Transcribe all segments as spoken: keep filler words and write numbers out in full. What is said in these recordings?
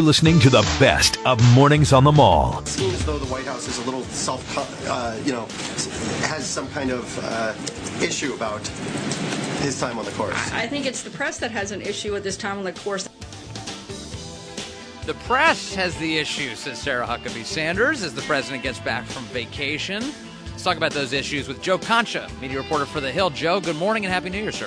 You're listening to the best of Mornings on the Mall. It seems as though the White House is a little self, uh, you know, has some kind of uh, issue about his time on the course. I think it's the press that has an issue with his time on the course. The press has the issue, says Sarah Huckabee Sanders, as the president gets back from vacation. Let's talk about those issues with Joe Concha, media reporter for The Hill. Joe, good morning and Happy New Year, sir.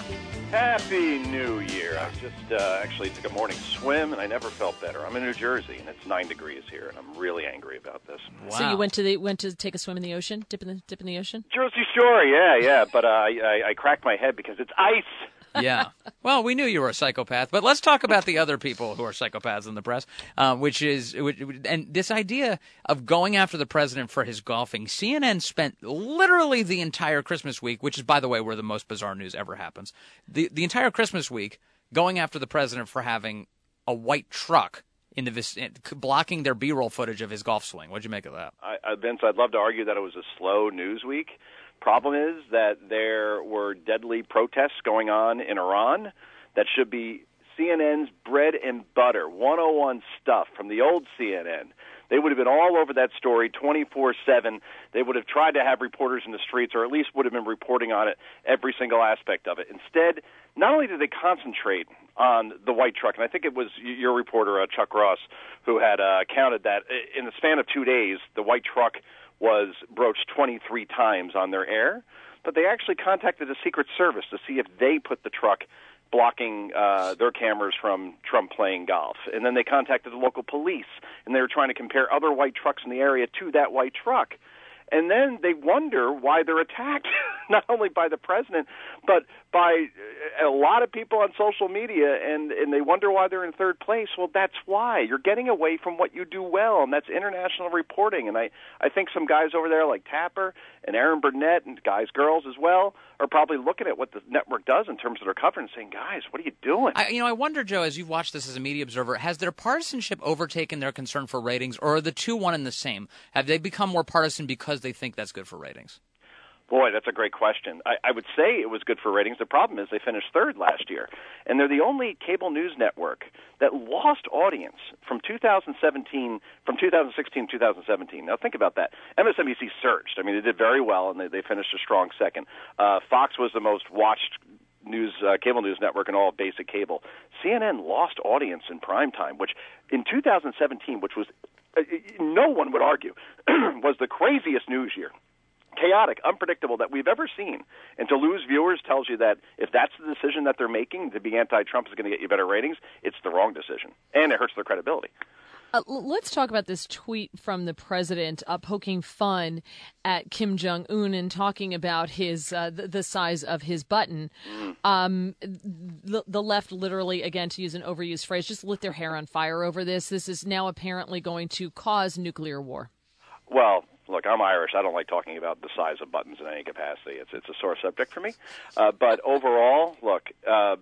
Happy New Year. I just uh, actually took a morning swim, and I never felt better. I'm in New Jersey, and it's nine degrees here, and I'm really angry about this. Wow. So you went to the went to take a swim in the ocean, dip in the dip in the ocean? Jersey Shore, yeah, yeah, but uh, I, I, I cracked my head because it's ice. Yeah. Well, we knew you were a psychopath, but let's talk about the other people who are psychopaths in the press, uh, which is, which, and this idea of going after the president for his golfing. C N N spent literally the entire Christmas week, which is, by the way, where the most bizarre news ever happens, the, the entire Christmas week going after the president for having a white truck in the blocking their B-roll footage of his golf swing. What'd you make of that? I, I, Vince, I'd love to argue that it was a slow news week. Problem is that there were deadly protests going on in Iran that should be C N N's bread and butter, one oh one stuff from the old C N N. They would have been all over that story twenty-four seven. They would have tried to have reporters in the streets, or at least would have been reporting on it, every single aspect of it. Instead, not only did they concentrate on the white truck, and I think it was your reporter, uh, Chuck Ross, who had uh, counted that in the span of two days, the white truck was broached twenty-three times on their air, but they actually contacted the Secret Service to see if they put the truck blocking uh, their cameras from Trump playing golf. And then they contacted the local police, and they were trying to compare other white trucks in the area to that white truck. And then they wonder why they're attacked, not only by the president, but by a lot of people on social media, and, and they wonder why they're in third place. Well, that's why. You're getting away from what you do well, and that's international reporting. And I, I think some guys over there like Tapper and Aaron Burnett and guys, girls as well, are probably looking at what the network does in terms of their coverage and saying, guys, what are you doing? I, you know, I wonder, Joe, as you've watched this as a media observer, has their partisanship overtaken their concern for ratings, or are the two one and the same? Have they become more partisan because they think that's good for ratings? Boy, that's a great question. I, I would say it was good for ratings. The problem is they finished third last year, and they're the only cable news network that lost audience from two thousand seventeen, from two thousand sixteen to two thousand seventeen. Now think about that. M S N B C surged. I mean, they did very well, and they, they finished a strong second. Uh, Fox was the most watched news uh, cable news network in all of basic cable. C N N lost audience in prime time, which in two thousand seventeen, which was uh, no one would argue was the craziest news year. Chaotic, unpredictable that we've ever seen. And to lose viewers tells you that if that's the decision that they're making, to be anti-Trump is going to get you better ratings, it's the wrong decision. And it hurts their credibility. Uh, let's talk about this tweet from the president uh, poking fun at Kim Jong-un and talking about his uh, the, the size of his button. Mm. Um, the, the left literally, again, to use an overused phrase, just lit their hair on fire over this. This is now apparently going to cause nuclear war. Well, look, I'm Irish. I don't like talking about the size of buttons in any capacity. It's it's a sore subject for me. Uh, but overall, look, uh,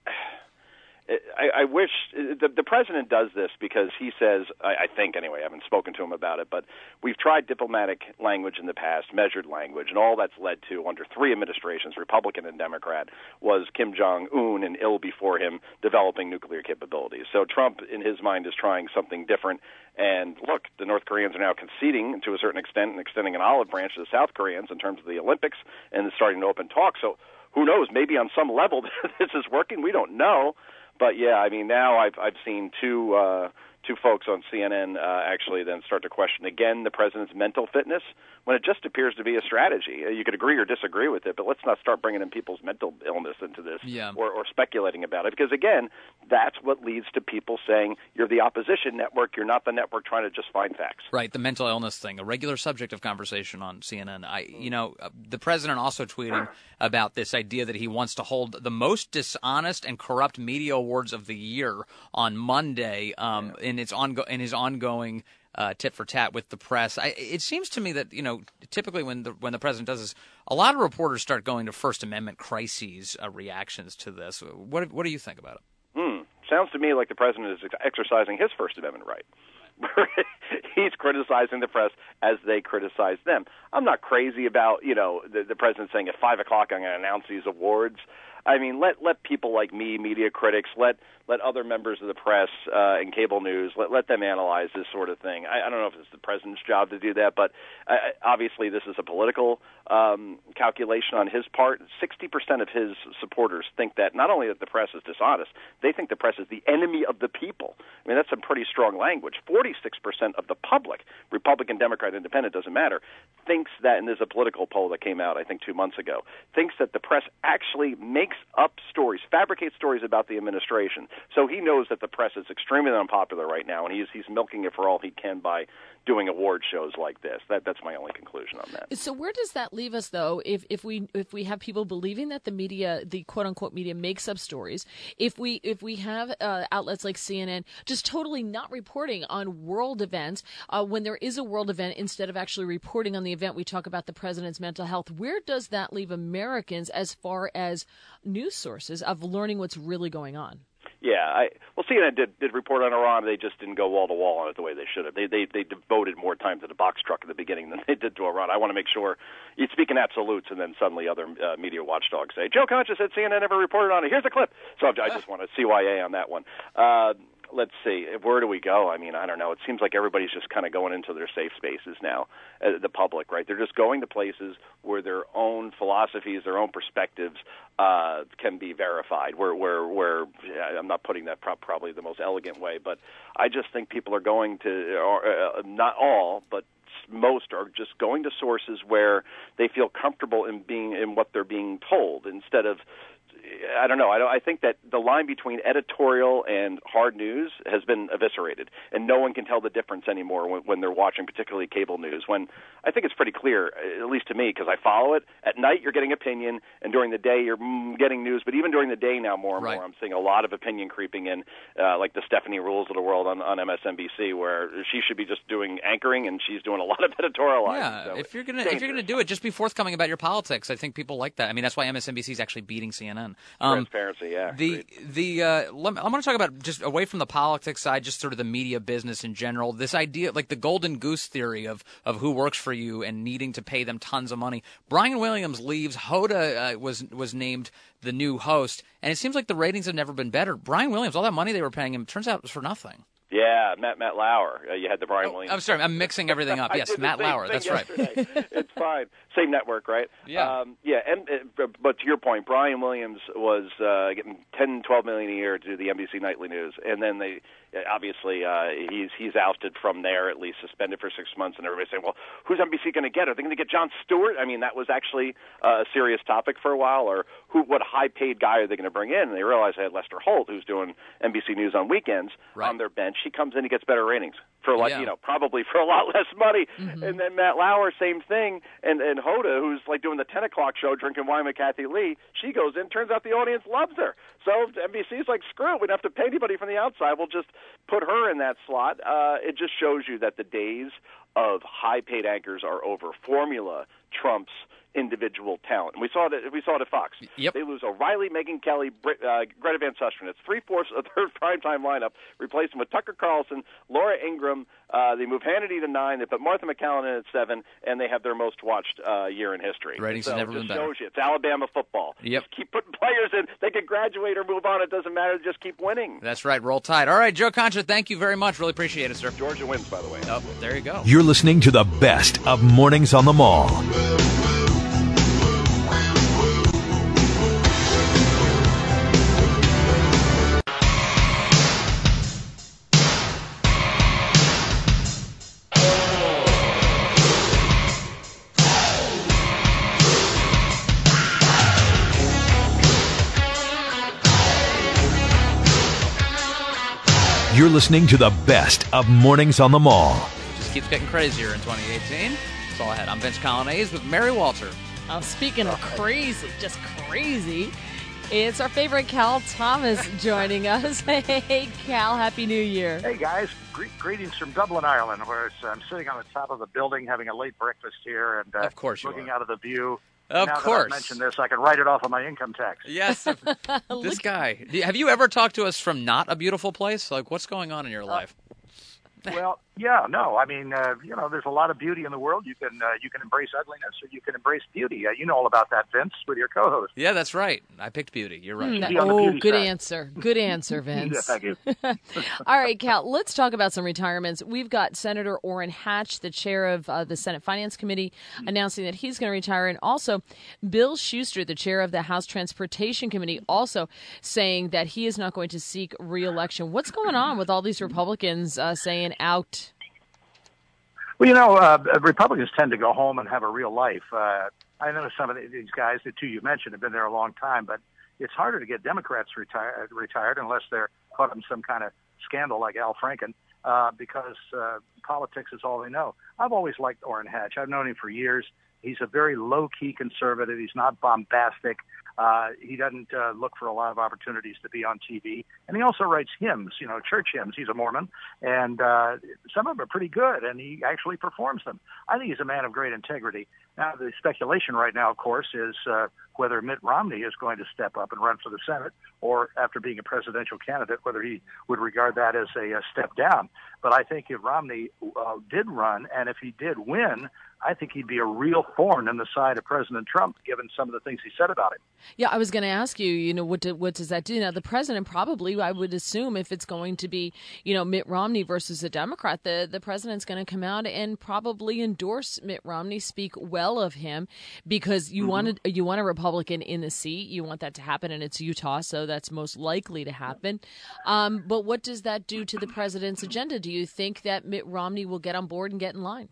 I, I wish the, the president does this because he says, I, I think anyway, I haven't spoken to him about it, but we've tried diplomatic language in the past, measured language, and all that's led to, under three administrations, Republican and Democrat, was Kim Jong-un and ill before him developing nuclear capabilities. So Trump, in his mind, is trying something different. And look, the North Koreans are now conceding to a certain extent and extending an olive branch to the South Koreans in terms of the Olympics and starting to open talks. So who knows? Maybe on some level this is working. We don't know. But yeah, I mean, now I've I've seen two uh, two folks on C N N uh, actually then start to question again the president's mental fitness when it just appears to be a strategy. You could agree or disagree with it, but let's not start bringing in people's mental illness into this yeah. or, or speculating about it, because again, that's what leads to people saying you're the opposition network, you're not the network trying to just find facts. Right, the mental illness thing, a regular subject of conversation on C N N. I, you know, the president also tweeting about this idea that he wants to hold the most dishonest and corrupt media awards of the year on Monday um, yeah. in its ongo- in his ongoing uh, tit for tat with the press. I, it seems to me that, you know, typically when the when the president does this, a lot of reporters start going to First Amendment crises uh, reactions to this. What what do you think about it? Hmm. Sounds to me like the president is exercising his First Amendment right. He's criticizing the press as they criticize them. I'm not crazy about, you know, the, the president saying at five o'clock I'm going to announce these awards. I mean, let let people like me, media critics, let let other members of the press uh, and cable news, let let them analyze this sort of thing. I, I don't know if it's the president's job to do that, but uh, obviously this is a political um, calculation on his part. sixty percent of his supporters think that not only that the press is dishonest, they think the press is the enemy of the people. I mean, that's some pretty strong language. forty-six percent of the public, Republican, Democrat, Independent, doesn't matter, thinks that, and there's a political poll that came out, I think, two months ago, thinks that the press actually makes up stories, fabricates stories about the administration. So he knows that the press is extremely unpopular right now, and he's he's milking it for all he can by doing award shows like this. That that's my only conclusion on that. So where does that leave us, though, if if we if we have people believing that the media, the quote unquote media, makes up stories? If we if we have uh, outlets like C N N just totally not reporting on world events, uh, when there is a world event, instead of actually reporting on the event, we talk about the president's mental health. Where does that leave Americans as far as news sources of learning what's really going on? Yeah, I, well, C N N did, did report on Iran. They just didn't go wall to wall on it the way they should have. They, they they devoted more time to the box truck at the beginning than they did to Iran. I want to make sure you speak in absolutes, and then suddenly other uh, media watchdogs say, Joe Concha said C N N never reported on it. Here's a clip. So I just want a C Y A on that one. Uh, let's see, where do we go? I mean, I don't know. It seems like everybody's just kind of going into their safe spaces now, uh, the public, right? They're just going to places where their own philosophies, their own perspectives uh, can be verified, where, where, where I'm not putting that pro- probably the most elegant way, but I just think people are going to, or, uh, not all, but most are just going to sources where they feel comfortable in being in what they're being told instead of, I don't know. I, don't, I think that the line between editorial and hard news has been eviscerated, and no one can tell the difference anymore when, when they're watching, particularly cable news. When I think it's pretty clear, at least to me, because I follow it. At night, you're getting opinion, and during the day, you're mm, getting news. But even during the day now, more and right. more, I'm seeing a lot of opinion creeping in, uh, like the Stephanie Rules of the world on, on M S N B C, where she should be just doing anchoring, and she's doing a lot of editorializing. Yeah, so if you're gonna if you're gonna do it, just be forthcoming about your politics. I think people like that. I mean, that's why M S N B C is actually beating C N N. Um, Transparency, yeah. The great. the uh, let me, I want to talk about just away from the politics side, just sort of the media business in general. This idea, like the golden goose theory of of who works for you and needing to pay them tons of money. Brian Williams leaves. Hoda uh, was was named the new host, and it seems like the ratings have never been better. Brian Williams, all that money they were paying him, turns out it was for nothing. Yeah, Matt Matt Lauer. Uh, you had the Brian Oh, Williams. I'm sorry, I'm mixing everything up. Yes, Matt Lauer. That's right. It's fine. Same network, right? Yeah. Um, yeah, and uh, but to your point, Brian Williams was uh, getting ten, twelve million a year to do the N B C Nightly News, and then they obviously uh, he's he's ousted from there, at least suspended for six months, and everybody's saying, well, who's N B C going to get? Are they going to get Jon Stewart? I mean, that was actually uh, a serious topic for a while. Or who? What high-paid guy are they going to bring in? And they realized they had Lester Holt, who's doing N B C News on weekends, right. on their bench. He comes in, he gets better ratings for like yeah. you know probably for a lot less money. Mm-hmm. And then Matt Lauer, same thing, and and Hoda, who's like doing the ten o'clock show, drinking wine with Kathy Lee. She goes in. Turns out the audience loves her. So N B C's like, screw it. We don't have to pay anybody from the outside. We'll just put her in that slot. Uh, it just shows you that the days of high-paid anchors are over. Formula trumps individual talent. And we saw it. We saw it at Fox. Yep. They lose O'Reilly, Megyn Kelly, Brit, uh, Greta Van Susteren. It's three-fourths of their primetime lineup. Replace them with Tucker Carlson, Laura Ingraham. Uh, they move Hannity to nine. They put Martha McCallum in at seven, and they have their most watched uh, year in history. Ratings so have never it just been better. shows you it's Alabama football. Yep. Just keep putting players in. They can graduate or move on. It doesn't matter. Just keep winning. That's right. Roll Tide. All right, Joe Concha, thank you very much. Really appreciate it, sir. Georgia wins, by the way. Oh, there you go. You're listening to the best of Mornings on the Mall. You're listening to the best of Mornings on the Mall. It just keeps getting crazier in twenty eighteen. That's all I had. I'm Vince Colonnese with Mary Walter. Oh, speaking of crazy, just crazy, it's our favorite Cal Thomas joining us. Hey, Cal, Happy New Year. Hey, guys. Gre- greetings from Dublin, Ireland, where it's, I'm sitting on the top of the building having a late breakfast here and uh, Of course you looking are. out of the view. Of now course. That I've mentioned this, I can write it off of my income tax. Yes. This guy. Have you ever talked to us from not a beautiful place? Like, what's going on in your life? Well, Yeah, no, I mean, uh, you know, there's a lot of beauty in the world. You can uh, you can embrace ugliness, or you can embrace beauty. Uh, you know all about that, Vince, with your co-host. Yeah, that's right. I picked beauty. You're right. Mm, oh, good side. answer. Good answer, Vince. Yeah, thank you. All right, Cal, let's talk about some retirements. We've got Senator Orrin Hatch, the chair of uh, the Senate Finance Committee, announcing that he's going to retire. And also, Bill Schuster, the chair of the House Transportation Committee, also saying that he is not going to seek re-election. What's going on with all these Republicans uh, saying out? Well, you know, uh, Republicans tend to go home and have a real life. Uh, I know some of these guys, the two you mentioned, have been there a long time, but it's harder to get Democrats retire, retired unless they're caught in some kind of scandal like Al Franken, uh, because uh, politics is all they know. I've always liked Orrin Hatch. I've known him for years. He's a very low-key conservative. He's not bombastic. Uh, he doesn't uh, look for a lot of opportunities to be on T V. And he also writes hymns, you know, church hymns. He's a Mormon. And uh, some of them are pretty good, and he actually performs them. I think he's a man of great integrity. Now, the speculation right now, of course, is uh, whether Mitt Romney is going to step up and run for the Senate, or after being a presidential candidate, whether he would regard that as a, a step down. But I think if Romney uh, did run, and if he did win, I think he'd be a real thorn in the side of President Trump, given some of the things he said about him. Yeah, I was going to ask you, you know, what do, what does that do? Now, the president probably, I would assume, if it's going to be, you know, Mitt Romney versus a Democrat, the, the president's going to come out and probably endorse Mitt Romney, speak well of him, because you mm-hmm. wanted you want a Republican in the seat. You want that to happen, and it's Utah, so that's most likely to happen. Um, but what does that do to the president's agenda? Do you think that Mitt Romney will get on board and get in line?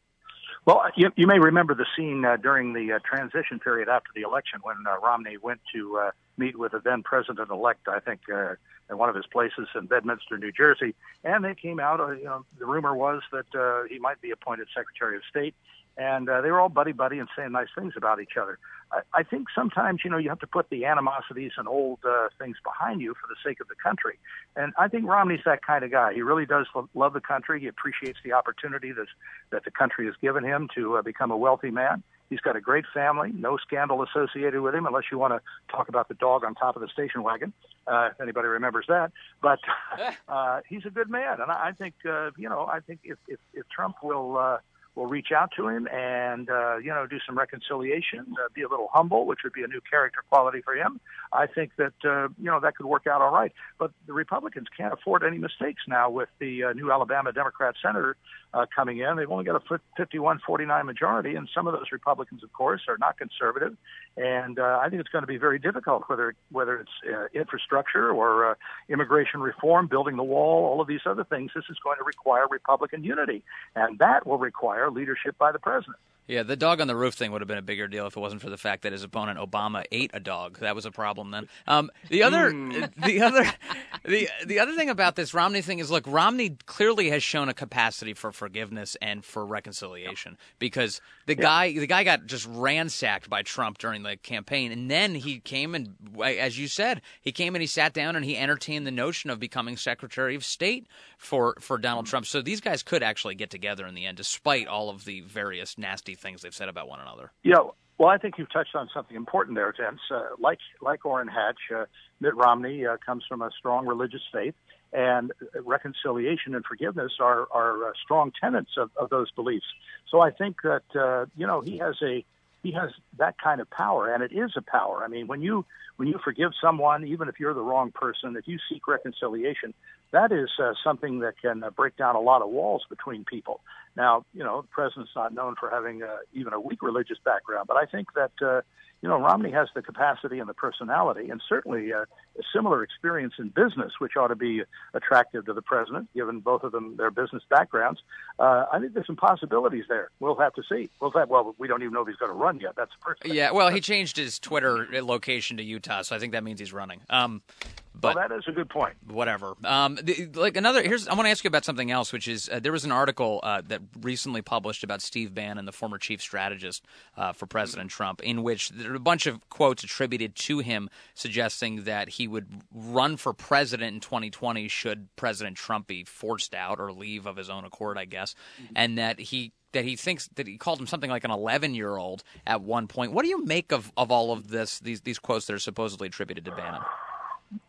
Well, you, you may remember the scene uh, during the uh, transition period after the election when uh, Romney went to uh, meet with the then president-elect, I think, uh, at one of his places in Bedminster, New Jersey. And they came out, uh, you know, the rumor was that uh, he might be appointed Secretary of State. And uh, they were all buddy-buddy and saying nice things about each other. I, I think sometimes, you know, you have to put the animosities and old uh, things behind you for the sake of the country. And I think Romney's that kind of guy. He really does lo- love the country. He appreciates the opportunity that's, that the country has given him to uh, become a wealthy man. He's got a great family, no scandal associated with him, unless you want to talk about the dog on top of the station wagon, uh, if anybody remembers that. But uh, he's a good man. And I, I think, uh, you know, I think if, if, if Trump will... Uh, will reach out to him and, uh, you know, do some reconciliation, uh, be a little humble, which would be a new character quality for him. I think that, uh, you know, that could work out all right. But the Republicans can't afford any mistakes now with the uh, new Alabama Democrat senator uh, coming in. They've only got a fifty-one forty-nine majority, and some of those Republicans, of course, are not conservative. And uh, I think it's going to be very difficult, whether whether it's uh, infrastructure or uh, immigration reform, building the wall, all of these other things. This is going to require Republican unity, and that will require leadership by the president. Yeah, the dog on the roof thing would have been a bigger deal if it wasn't for the fact that his opponent Obama ate a dog. That was a problem then. Um, the other, the other, the the other thing about this Romney thing is, look, Romney clearly has shown a capacity for forgiveness and for reconciliation, because the yeah. guy, the guy got just ransacked by Trump during the campaign, and then he came and, as you said, he came and he sat down and he entertained the notion of becoming Secretary of State for for Donald Trump. So these guys could actually get together in the end, despite all of the various nasty things they've said about one another. Yeah, well, I think you've touched on something important there, Vince. Uh, like like Orrin Hatch, uh, Mitt Romney uh, comes from a strong religious faith, and reconciliation and forgiveness are are uh, strong tenets of, of those beliefs. So I think that uh, you know he has a he has that kind of power, and it is a power. I mean, when you when you forgive someone, even if you're the wrong person, if you seek reconciliation, that is uh, something that can uh, break down a lot of walls between people. Now, you know, the president's not known for having uh, even a weak religious background, but I think that, uh, you know, Romney has the capacity and the personality, and certainly uh, a similar experience in business, which ought to be attractive to the president, given both of them their business backgrounds. Uh, I think there's some possibilities there. We'll have to see. We'll have, well, we don't even know if he's going to run yet. That's the first thing. Yeah, well, he changed his Twitter location to Utah, so I think that means he's running. Um, But well, that is a good point. Whatever. Um, the, like another, here's I want to ask you about something else, which is uh, there was an article uh, that recently published about Steve Bannon, the former chief strategist uh, for President Trump, in which there are a bunch of quotes attributed to him suggesting that he would run for president in twenty twenty should President Trump be forced out or leave of his own accord, I guess, mm-hmm. and that he. that he thinks that he called him something like an eleven-year-old at one point. What do you make of, of all of this, these these quotes that are supposedly attributed to Bannon?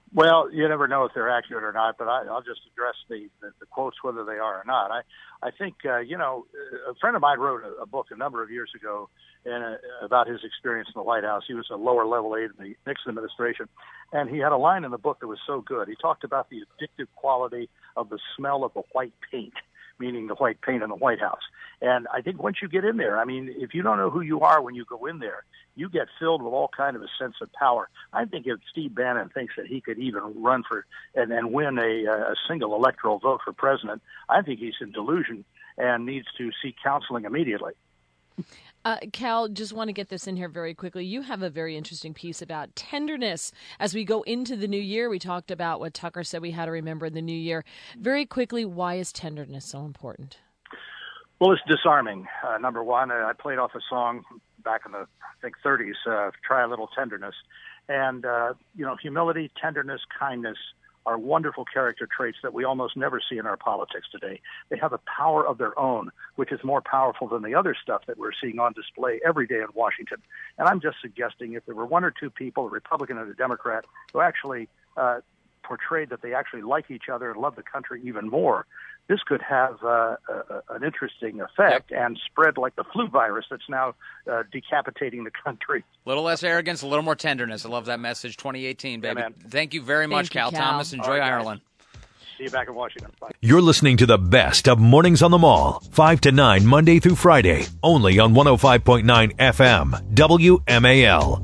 Well, you never know if they're accurate or not, but I, I'll just address the, the, the quotes, whether they are or not. I, I think, uh, you know, a friend of mine wrote a, a book a number of years ago and, uh, about his experience in the White House. He was a lower-level aide in the Nixon administration, and he had a line in the book that was so good. He talked about the addictive quality of the smell of the white paint, meaning the white paint in the White House. And I think once you get in there, I mean, if you don't know who you are when you go in there, you get filled with all kind of a sense of power. I think if Steve Bannon thinks that he could even run for and, and win a, a single electoral vote for president, I think he's in delusion and needs to seek counseling immediately. Uh, Cal, just want to get this in here very quickly. You have a very interesting piece about tenderness as we go into the new year. We talked about what Tucker said we had to remember in the new year. Very quickly, why is tenderness so important? Well, it's disarming. Uh, number one, I played off a song back in the, I think, thirties, uh, Try a Little Tenderness. And, uh, you know, humility, tenderness, kindness are wonderful character traits that we almost never see in our politics today. They have a power of their own, which is more powerful than the other stuff that we're seeing on display every day in Washington. And I'm just suggesting if there were one or two people, a Republican and a Democrat, who actually uh, portrayed that they actually like each other and love the country even more, this could have uh, a, an interesting effect yep. and spread like the flu virus that's now uh, decapitating the country. A little less arrogance, a little more tenderness. I love that message. twenty eighteen, baby. Yeah, Thank you very Thank much, you, Cal. Cal. Thomas. Enjoy right, Ireland. See you back in Washington. Bye. You're listening to the best of Mornings on the Mall, five to nine, Monday through Friday, only on one oh five point nine F M, W M A L.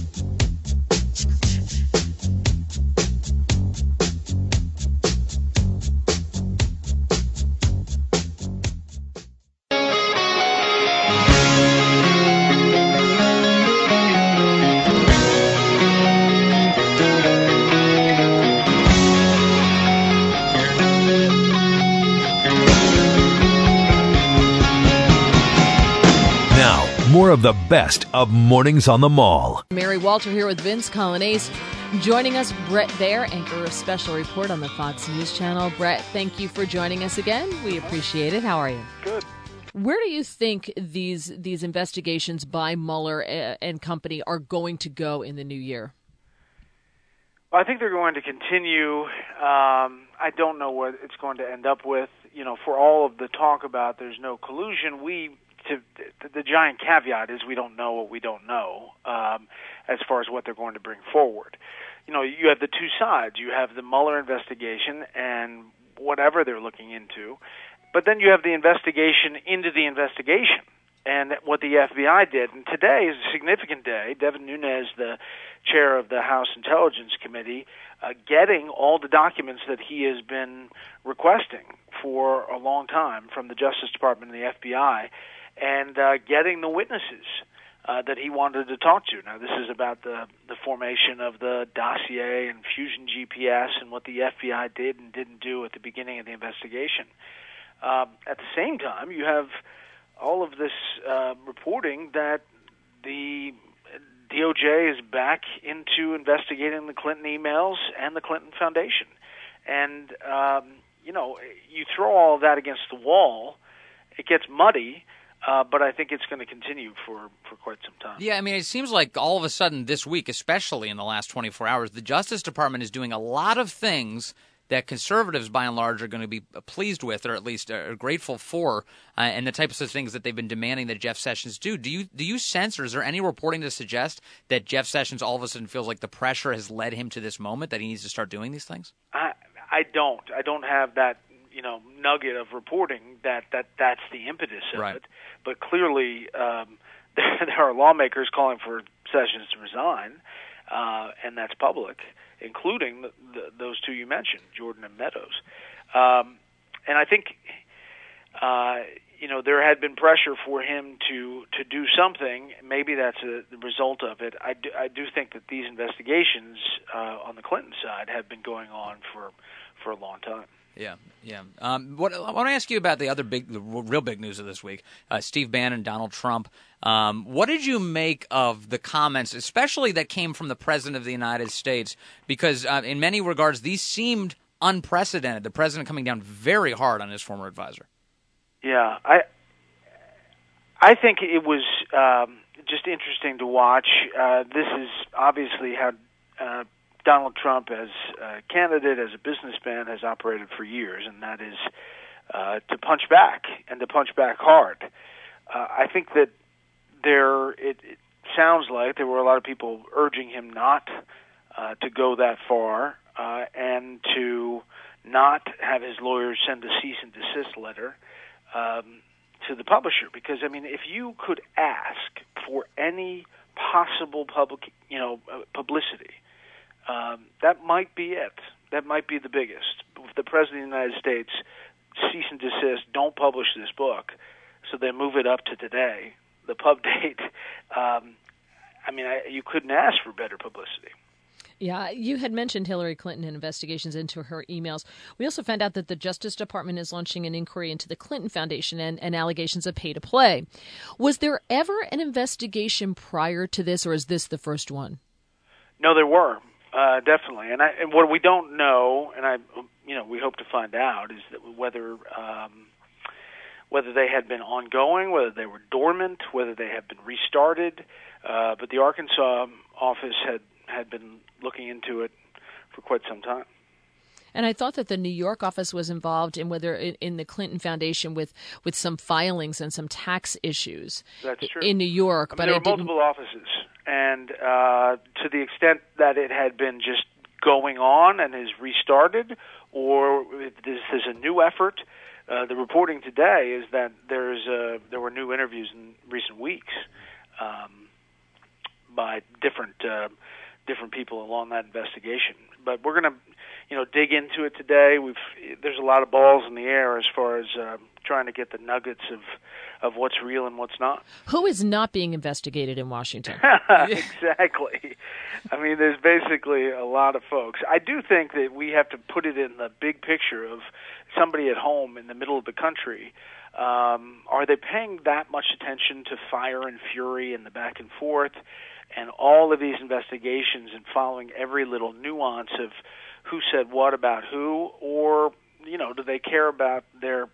More of the best of Mornings on the Mall. Mary Walter here with Vince Colonnese. Joining us, Brett Baer, anchor of Special Report on the Fox News Channel. Brett, thank you for joining us again. We appreciate it. How are you? Good. Where do you think these these investigations by Mueller and company are going to go in the new year? Well, I think they're going to continue. Um, I don't know what it's going to end up with. You know, for all of the talk about there's no collusion, we To, the giant caveat is we don't know what we don't know um, as far as what they're going to bring forward. You know, you have the two sides. You have the Mueller investigation and whatever they're looking into, but then you have the investigation into the investigation and what the F B I did. And today is a significant day. Devin Nunes, the chair of the House Intelligence Committee, uh, getting all the documents that he has been requesting for a long time from the Justice Department and the F B I, and uh, getting the witnesses uh, that he wanted to talk to. Now, this is about the, the formation of the dossier and Fusion G P S and what the F B I did and didn't do at the beginning of the investigation. Uh, at the same time, you have all of this uh, reporting that the D O J is back into investigating the Clinton emails and the Clinton Foundation. And, um, you know, you throw all of that against the wall, it gets muddy. Uh, but I think it's going to continue for, for quite some time. Yeah, I mean, it seems like all of a sudden this week, especially in the last twenty-four hours, the Justice Department is doing a lot of things that conservatives, by and large, are going to be pleased with, or at least are grateful for, uh, and the types of things that they've been demanding that Jeff Sessions do. Do you do you sense, or is there any reporting to suggest that Jeff Sessions all of a sudden feels like the pressure has led him to this moment, that he needs to start doing these things? I I don't. I don't have that, you know, nugget of reporting that, that that's the impetus of right. it. But clearly, um, there are lawmakers calling for Sessions to resign, uh, and that's public, including the, the, those two you mentioned, Jordan and Meadows. Um, and I think, uh, you know, there had been pressure for him to, to do something. Maybe that's a, the result of it. I do, I do think that these investigations uh, on the Clinton side have been going on for for a long time. Yeah, yeah. Um, what I want to ask you about the other big, the real big news of this week: uh, Steve Bannon, Donald Trump. Um, what did you make of the comments, especially that came from the President of the United States? Because uh, in many regards, these seemed unprecedented. The President coming down very hard on his former advisor. Yeah, I, I think it was um, just interesting to watch. Uh, this is obviously how uh, Donald Trump as a candidate, as a businessman, has operated for years, and that is uh, to punch back and to punch back hard. Uh, I think that there, it, it sounds like there were a lot of people urging him not uh, to go that far uh, and to not have his lawyers send a cease and desist letter um, to the publisher. Because, I mean, if you could ask for any possible public, you know, uh, publicity, um, that might be it. That might be the biggest. If the President of the United States cease and desist, don't publish this book, so they move it up to today, the pub date, um, I mean, I, you couldn't ask for better publicity. Yeah, you had mentioned Hillary Clinton and investigations into her emails. We also found out that the Justice Department is launching an inquiry into the Clinton Foundation and, and allegations of pay-to-play. Was there ever an investigation prior to this, or is this the first one? No, there were, uh, definitely. And, I, and what we don't know, and I, you know, we hope to find out, is that whether um, whether they had been ongoing, whether they were dormant, whether they have been restarted. Uh, but the Arkansas office had had been looking into it for quite some time. And I thought that the New York office was involved in whether in, in the Clinton Foundation with, with some filings and some tax issues. That's true. In New York. I mean, but there I were multiple offices, and uh, to the extent that it had been just going on and is restarted, or if this is a new effort, uh, the reporting today is that there's a, there were new interviews in recent weeks um, by different uh, different people along that investigation. But we're going to, you know, dig into it today. We've there's a lot of balls in the air as far as uh, trying to get the nuggets of, of what's real and what's not. Who is not being investigated in Washington? Exactly. I mean, there's basically a lot of folks. I do think that we have to put it in the big picture of somebody at home in the middle of the country. Um, are they paying that much attention to fire and fury and the back and forth and all of these investigations and following every little nuance of who said what about who, or, you know, do they care about their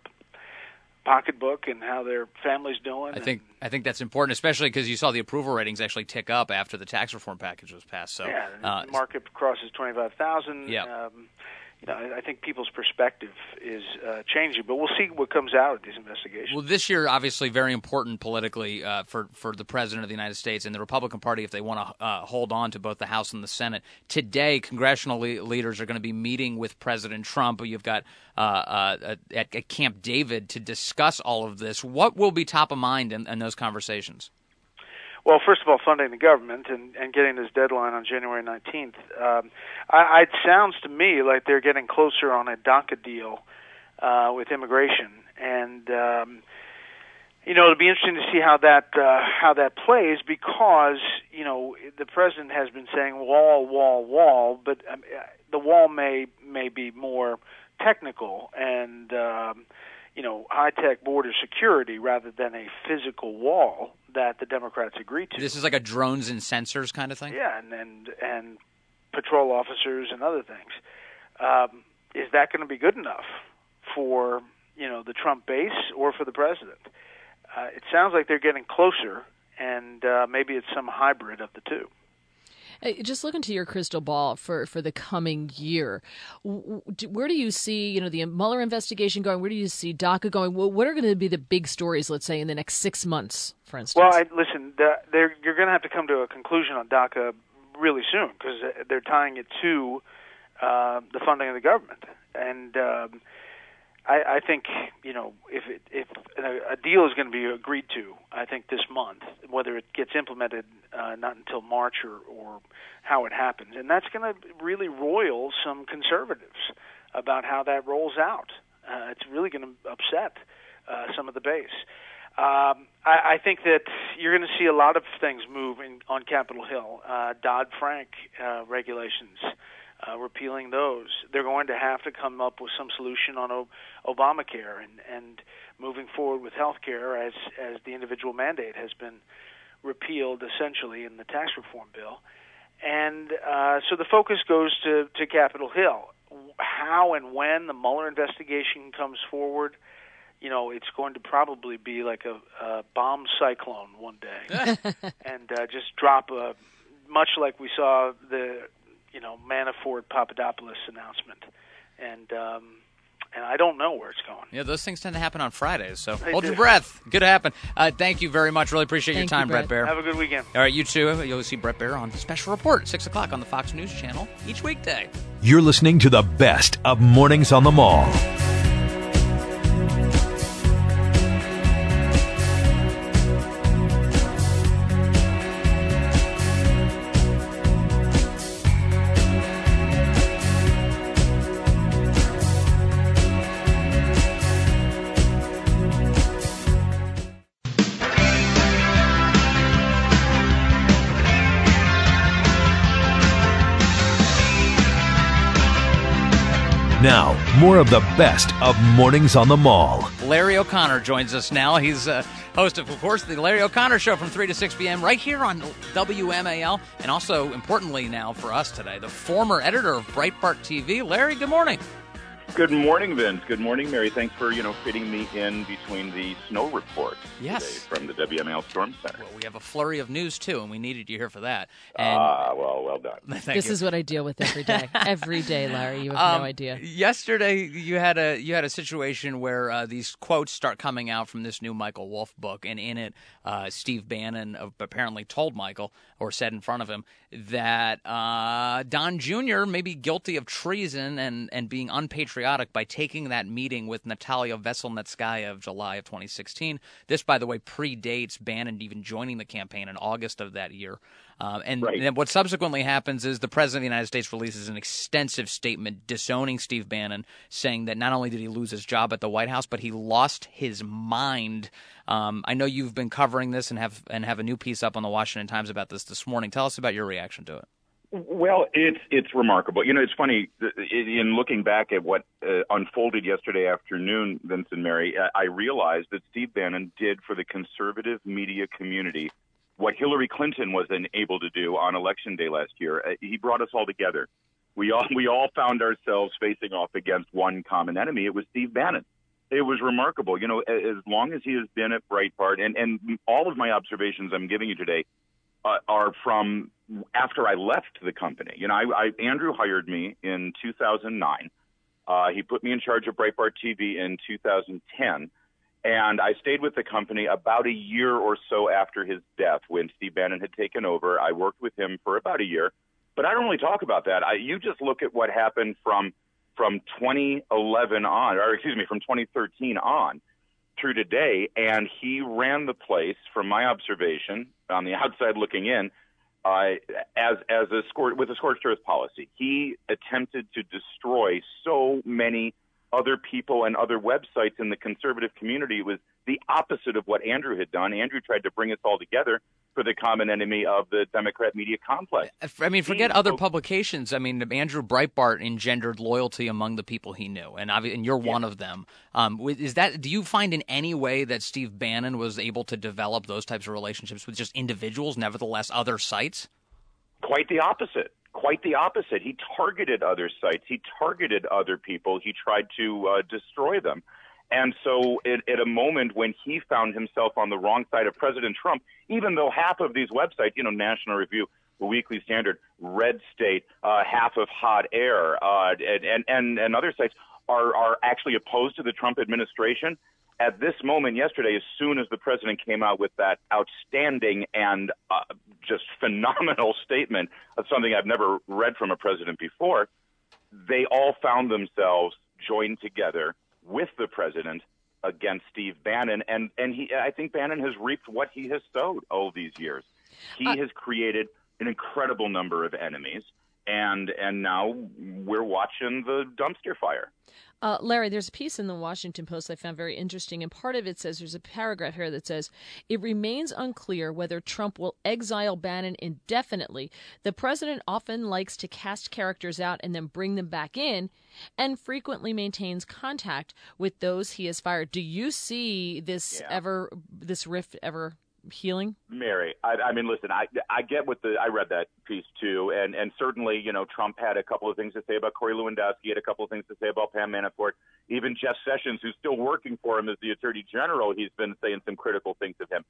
pocketbook and how their family's doing? I think I think that's important, especially because you saw the approval ratings actually tick up after the tax reform package was passed. So yeah, uh, the market crosses twenty-five thousand. Yeah. Um, you know, I think people's perspective is uh, changing, but we'll see what comes out of these investigations. Well, this year, obviously, very important politically uh, for for the President of the United States and the Republican Party if they want to uh, hold on to both the House and the Senate. Today, congressional le- leaders are going to be meeting with President Trump. You've got uh, uh, at, at Camp David to discuss all of this. What will be top of mind in, in those conversations? Well, first of all, funding the government and, and getting this deadline on January nineteenth. Um, I, it sounds to me like they're getting closer on a DACA deal uh, with immigration, and um, you know it'll be interesting to see how that uh, how that plays, because you know the president has been saying wall, wall, wall, but um, the wall may may be more technical and um, you know high-tech border security rather than a physical wall that the Democrats agreed to. This is like a drones and sensors kind of thing? Yeah, and and, and patrol officers and other things. Um, is that going to be good enough for, you know, the Trump base or for the president? Uh, it sounds like they're getting closer, and uh, maybe it's some hybrid of the two. Just look into your crystal ball for, for the coming year. Where do you see, you know, the Mueller investigation going? Where do you see DACA going? What are going to be the big stories, let's say, in the next six months, for instance? Well, I, listen, the, you're going to have to come to a conclusion on DACA really soon, because they're tying it to uh, the funding of the government. And um, I, I think, you know, if it, if a deal is going to be agreed to, I think this month, whether it gets implemented uh, not until March or, or how it happens, and that's going to really roil some conservatives about how that rolls out. Uh, it's really going to upset uh, some of the base. Um, I, I think that you're going to see a lot of things move in, on Capitol Hill. Uh, Dodd-Frank uh, regulations. Uh, repealing those. They're going to have to come up with some solution on o- Obamacare and, and moving forward with health care as, as the individual mandate has been repealed essentially in the tax reform bill. And uh, so the focus goes to, to Capitol Hill. How and when the Mueller investigation comes forward, you know, it's going to probably be like a, a bomb cyclone one day and uh, just drop a, much like we saw the you know, Manafort Papadopoulos announcement, and um, and I don't know where it's going. Yeah, those things tend to happen on Fridays, so They hold do. your breath. Could happen. Uh, thank you very much. Really appreciate Thank your time, you, Brett. Brett Baer. Have a good weekend. All right, you too. You'll see Brett Baer on Special Report at six o'clock on the Fox News Channel each weekday. You're listening to the best of Mornings on the Mall. Now, more of the best of Mornings on the Mall. Larry O'Connor joins us now. He's uh, host of, of course, the Larry O'Connor Show from three to six p.m. right here on W M A L. And also, importantly now for us today, the former editor of Breitbart T V. Larry, good morning. Good morning, Vince. Good morning, Mary. Thanks for, you know, fitting me in between the snow reports Yes. today from the W M A L Storm Center. Well, we have a flurry of news, too, and we needed you here for that. And Ah, well, well done. thank This you. is what I deal with every day. Every day, Larry. You have Um, no idea. Yesterday, you had a you had a situation where uh, these quotes start coming out from this new Michael Wolff book, and in it, uh, Steve Bannon uh, apparently told Michael, or said in front of him, that uh, Don Junior may be guilty of treason and, and being unpatriotic by taking that meeting with Natalia Veselnitskaya of July of twenty sixteen. This, by the way, predates Bannon even joining the campaign in August of that year. Uh, and Right. then what subsequently happens is the President of the United States releases an extensive statement disowning Steve Bannon, saying that not only did he lose his job at the White House, but he lost his mind. Um, I know you've been covering this and have and have a new piece up on the Washington Times about this this morning. Tell us about your reaction to it. Well, it's it's remarkable. You know, it's funny, in looking back at what uh, unfolded yesterday afternoon, Vince and Mary, I realized that Steve Bannon did for the conservative media community what Hillary Clinton was unable to do on Election Day last year. Uh, he brought us all together. We all we all found ourselves facing off against one common enemy. It was Steve Bannon. It was remarkable. You know, as long as he has been at Breitbart, and, and all of my observations I'm giving you today uh, are from after I left the company. You know, I, I Andrew hired me in two thousand nine. Uh, he put me in charge of Breitbart T V in two thousand ten. And I stayed with the company about a year or so after his death when Steve Bannon had taken over. I worked with him for about a year. But I don't really talk about that. I, you just look at what happened from from twenty eleven on, or excuse me, from twenty thirteen on through today. And he ran the place, from my observation, on the outside looking in, uh, as as a scorch, with a scorched earth policy. He attempted to destroy so many other people and other websites in the conservative community. It was the opposite of what Andrew had done. Andrew tried to bring us all together for the common enemy of the Democrat media complex. I mean, forget He- other publications. I mean, Andrew Breitbart engendered loyalty among the people he knew, and obvi- and you're one of them. Um, wi- is that? Do you find in any way that Steve Bannon was able to develop those types of relationships with just individuals, nevertheless other sites? Quite the opposite. Quite the opposite. He targeted other sites. He targeted other people. He tried to uh, destroy them. And so at, at a moment when he found himself on the wrong side of President Trump, even though half of these websites, you know, National Review, The Weekly Standard, Red State, uh, half of Hot Air, uh, and, and, and other sites are, are actually opposed to the Trump administration, at this moment yesterday, as soon as the president came out with that outstanding and uh, just phenomenal statement of something I've never read from a president before, they all found themselves joined together with the president against Steve Bannon. And, and he, I think Bannon has reaped what he has sowed all these years. He uh, has created an incredible number of enemies. And and now we're watching the dumpster fire. Uh, Larry, there's a piece in the Washington Post I found very interesting, and part of it says, there's a paragraph here that says, it remains unclear whether Trump will exile Bannon indefinitely. The president often likes to cast characters out and then bring them back in, and frequently maintains contact with those he has fired. Do you see this Yeah. ever, this rift ever healing? Mary, I, I mean, listen, I I get what the I read that piece too, and and certainly, you know, Trump had a couple of things to say about Corey Lewandowski, had a couple of things to say about Pam Manafort, even Jeff Sessions, who's still working for him as the Attorney General, he's been saying some critical things of him.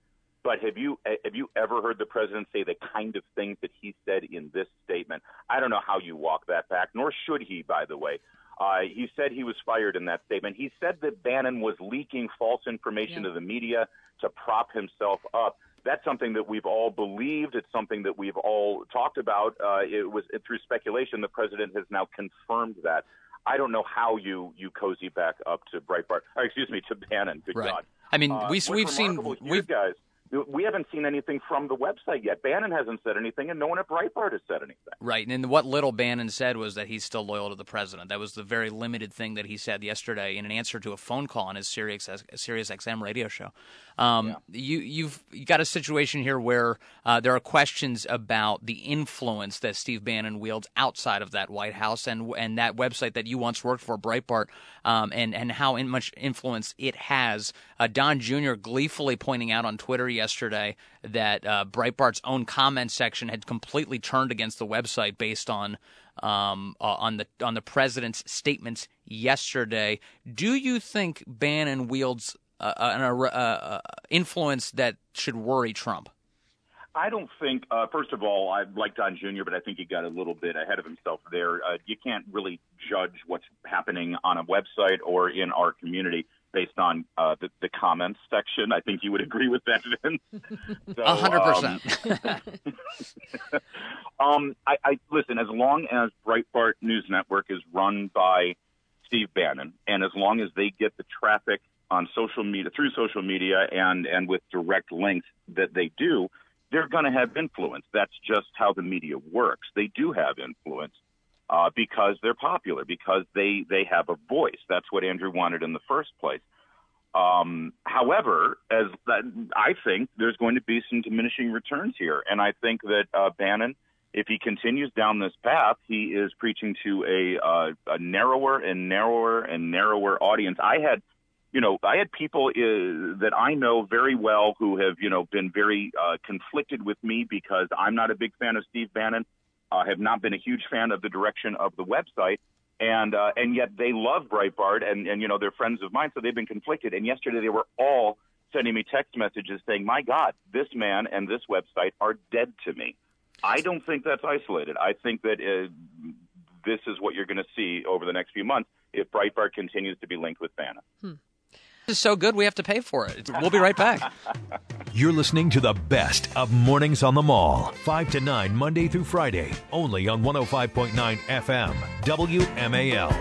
But have you have you ever heard the president say the kind of things that he said in this statement? I don't know how you walk that back, nor should he, by the way. Uh, he said he was fired in that statement. He said that Bannon was leaking false information yeah. to the media to prop himself up. That's something that we've all believed. It's something that we've all talked about. Uh, it was it, through speculation. The president has now confirmed that. I don't know how you, you cozy back up to Breitbart. Or excuse me, to Bannon. Good right. God. I mean, uh, we, we've seen we've guys. We haven't seen anything from the website yet. Bannon hasn't said anything, and no one at Breitbart has said anything. Right, and what little Bannon said was that he's still loyal to the president. That was the very limited thing that he said yesterday in an answer to a phone call on his Sirius, Sirius X M radio show. Um, yeah. you, you've got a situation here where uh, there are questions about the influence that Steve Bannon wields outside of that White House and and that website that you once worked for, Breitbart, um, and, and how in much influence it has. Uh, Don Junior gleefully pointing out on Twitter yesterday that uh, Breitbart's own comment section had completely turned against the website based on um, uh, on the on the president's statements yesterday. Do you think Bannon wields uh, an uh, uh, influence that should worry Trump? I don't think, uh, first of all, I like Don Junior, but I think he got a little bit ahead of himself there. Uh, you can't really judge what's happening on a website or in our community based on uh, the, the comments section. I think you would agree with that, Vince. A hundred percent. Um, I, I listen. As long as Breitbart News Network is run by Steve Bannon, and as long as they get the traffic on social media through social media and and with direct links that they do, they're going to have influence. That's just how the media works. They do have influence. Uh, because they're popular, because they, they have a voice. That's what Andrew wanted in the first place. Um, however, as that, I think there's going to be some diminishing returns here. And I think that uh, Bannon, if he continues down this path, he is preaching to a, uh, a narrower and narrower and narrower audience. I had, you know, I had people uh, that I know very well who have, you know, been very uh, conflicted with me because I'm not a big fan of Steve Bannon. Uh, have not been a huge fan of the direction of the website, and uh, and yet they love Breitbart, and, and, you know, they're friends of mine, so they've been conflicted. And yesterday they were all sending me text messages saying, my God, this man and this website are dead to me. I don't think that's isolated. I think that uh, this is what you're going to see over the next few months if Breitbart continues to be linked with Bannon. Hmm. This is so good, we have to pay for it. We'll be right back. You're listening to the best of Mornings on the Mall, five to nine, Monday through Friday, only on one oh five point nine F M, W M A L.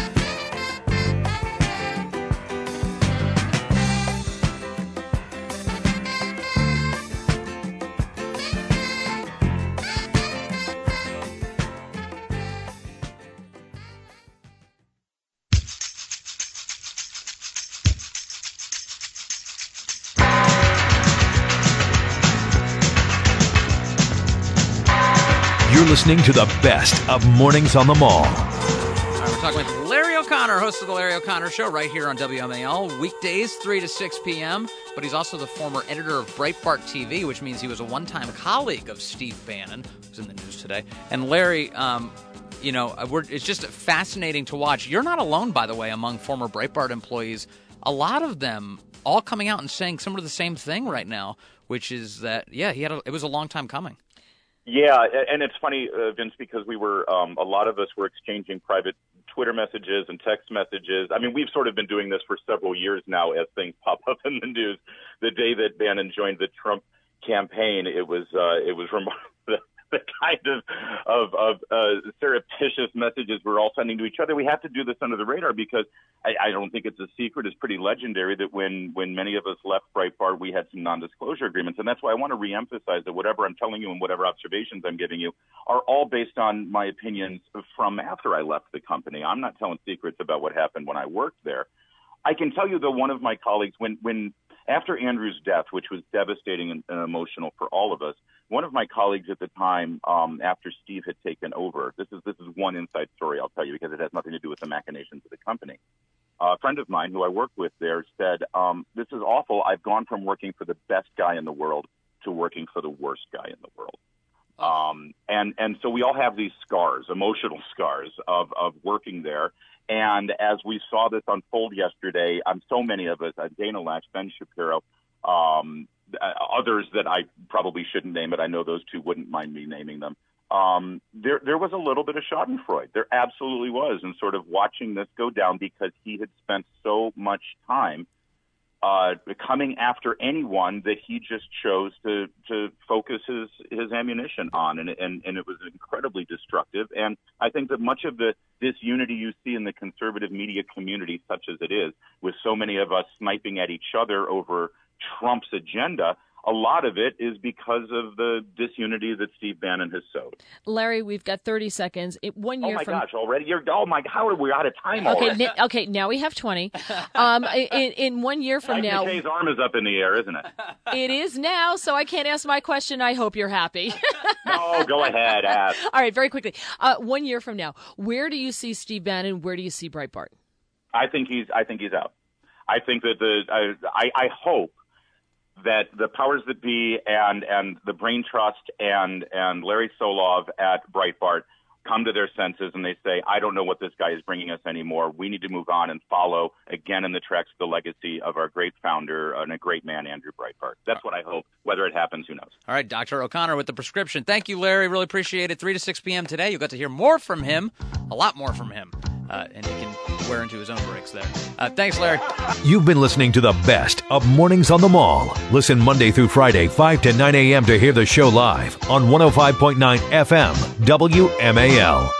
You're listening to the best of Mornings on the Mall. All right, we're talking with Larry O'Connor, host of the Larry O'Connor Show, right here on W M A L, weekdays, three to six p.m. But he's also the former editor of Breitbart T V, which means he was a one-time colleague of Steve Bannon, who's in the news today. And Larry, um, you know, we're, it's just fascinating to watch. You're not alone, by the way, among former Breitbart employees. A lot of them all coming out and saying some of the same thing right now, which is that, yeah, he had a, it was a long time coming. Yeah, and it's funny, uh, Vince, because we were, um, a lot of us were exchanging private Twitter messages and text messages. I mean, we've sort of been doing this for several years now as things pop up in the news. The day that Bannon joined the Trump campaign, it was uh, it was remarkable. The kind of of, of uh, surreptitious messages we're all sending to each other. We have to do this under the radar because I, I don't think it's a secret. It's pretty legendary that when, when many of us left Breitbart, we had some non-disclosure agreements. And that's why I want to reemphasize that whatever I'm telling you and whatever observations I'm giving you are all based on my opinions from after I left the company. I'm not telling secrets about what happened when I worked there. I can tell you, though, one of my colleagues, when, when after Andrew's death, which was devastating and, and emotional for all of us, one of my colleagues at the time, um, after Steve had taken over, this is this is one inside story I'll tell you because it has nothing to do with the machinations of the company. Uh, a friend of mine who I worked with there said, um, this is awful. I've gone from working for the best guy in the world to working for the worst guy in the world. Um, and, and so we all have these scars, emotional scars of, of working there. And as we saw this unfold yesterday, um, so many of us, uh, Dana Lash, Ben Shapiro, um, uh, others that I probably shouldn't name it. I know those two wouldn't mind me naming them. Um, there, there was a little bit of schadenfreude. There absolutely was, and sort of watching this go down because he had spent so much time uh, coming after anyone that he just chose to, to focus his, his ammunition on, and, and, and it was incredibly destructive. And I think that much of the disunity you see in the conservative media community, such as it is, with so many of us sniping at each other over Trump's agenda, a lot of it is because of the disunity that Steve Bannon has sowed. Larry, we've got thirty seconds. It, one year oh, my from... gosh, already? You're, oh, my God, how are we out of time okay, already? N- okay, now we have twenty. Um, in, in one year from Mike now... McKay's arm is up in the air, isn't it? It is now, so I can't ask my question. I hope you're happy. No, go ahead, ask. All right, very quickly. Uh, one year from now, where do you see Steve Bannon? Where do you see Breitbart? I think he's, I think he's out. I think that the, uh, I, I hope that the powers that be and, and the Brain Trust and, and Larry Solov at Breitbart come to their senses and they say, I don't know what this guy is bringing us anymore. We need to move on and follow again in the tracks of the legacy of our great founder and a great man, Andrew Breitbart. That's what I hope. Whether it happens, who knows? All right, Doctor O'Connor with the prescription. Thank you, Larry. Really appreciate it. three to six p.m. today. You got to hear more from him, a lot more from him. Uh, and he can wear into his own bricks there. Uh, thanks, Larry. You've been listening to the best of Mornings on the Mall. Listen Monday through Friday, five to nine a.m. to hear the show live on one oh five point nine F M, W M A L.